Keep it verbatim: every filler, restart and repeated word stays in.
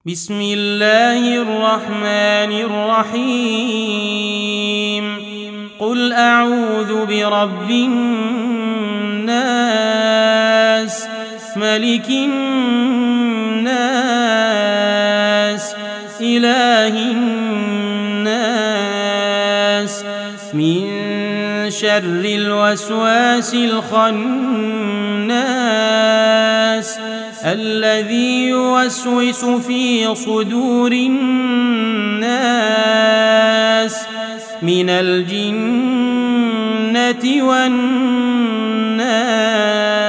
بسم الله الرحمن الرحيم قل أعوذ برب الناس ملك الناس إله الناس من شر الوسواس الخناس الذي يوسوس في صدور الناس من الجنة والناس.